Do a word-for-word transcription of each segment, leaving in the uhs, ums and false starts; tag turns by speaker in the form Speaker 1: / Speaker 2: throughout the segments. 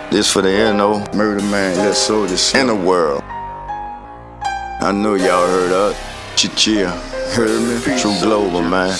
Speaker 1: This for the N O Murder Man, let's show this in the world. I know y'all heard of Chichia, heard me? True Global, man.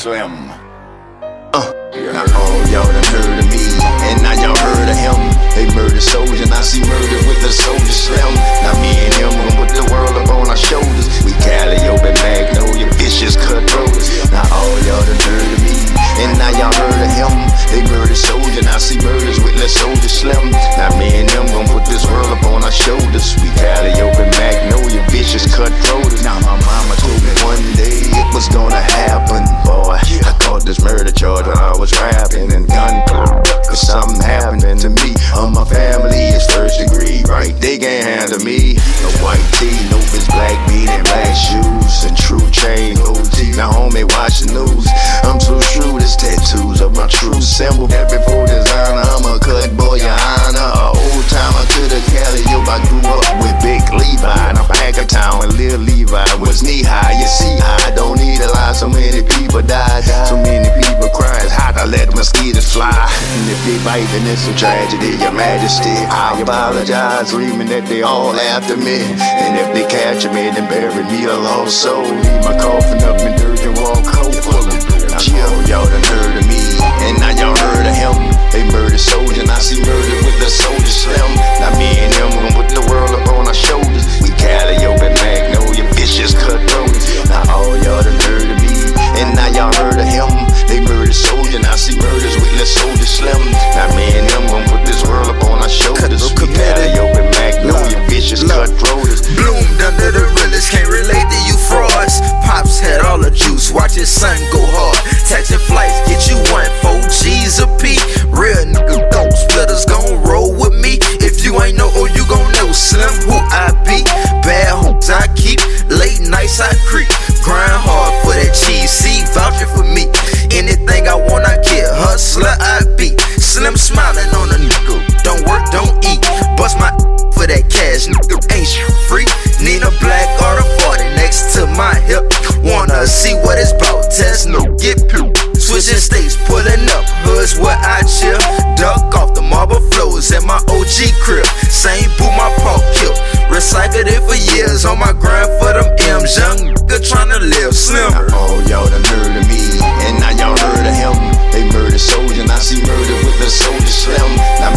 Speaker 1: Uh, now all y'all done heard of me, and now y'all heard of him. They murdered soldier, and I see murder with the soldier slim. Now me and him gon' put the world up on our shoulders. We Cali open Magnolia, vicious cutthroats. Now all y'all done heard of me, and now y'all heard of him. They murdered soldier, and I see murders with the soldier slim. Now me and him gon' put this world up on our shoulders. We Cali open Magnolia, vicious cutthroats. Now my mama told me one day it was gonna happen, boy. I caught this murder charge when I was rapping and gun cause something happened to me or my family is first degree, right? They can't handle me. No white tee, no bitch, black beat and black shoes and true chain O G. Now homie, watch the news. I'm so shrewd, it's tattoos of my true symbol. Every full designer, I'm a cut boy, your honor. A old timer to the Cali, yo, I grew up with Big Levi. And I'm back of town when Lil Levi was knee high. You see, I don't need a lie, so many people died. So many people cry, it's hot, I let mosquitoes fly. And if they bite, then it's a tragedy, your majesty. I apologize, dreaming that they all after me. And if they capture me, then bury me a lost soul. Leave my coffin up in dirt and walk cold full of dirt. Chill, y'all done heard of me, and now y'all heard of him. They murdered soldier, and I see murder with the soldier slim. Now me and him gon' put the world up on our shoulders. We Cali open Magnolia, vicious cutthroats. Now all y'all done heard of me, and now y'all heard of him. They murdered soldier, and I see murders with the soldier slim. Now me and him gon' put this world up on our shoulders. We Cali open Magnolia, vicious cutthroats.
Speaker 2: Bloomed under the realest, can't relate to you frauds. Pops had all the juice, watch his son go hard. Taxing flights, get you one, four G's a P. Real nigga gon' splitters gon' roll with me. If you ain't know, oh you gon' know Slim who I be. Bad hopes I keep, late nights I creep. Grind hard for that cheese, see vouching for me. Anything I want I get, hustler I be. Slim smiling on a nigga, don't work, don't eat. Bust my for that cash, nigga ain't shit free. Need a black or a forty next to my hip. Wanna see what it's about, test no get pew. Switching states, pulling up, hoods where I chill. Duck off the marble floors at my O G crib. Same boot my paw kill. Recycled it for years on my grind for them M's. Young nigga tryna live slimmer.
Speaker 1: Now all y'all done heard of me, and now y'all heard of him. They murdered soldier, and I see murder with the soldier slim. Now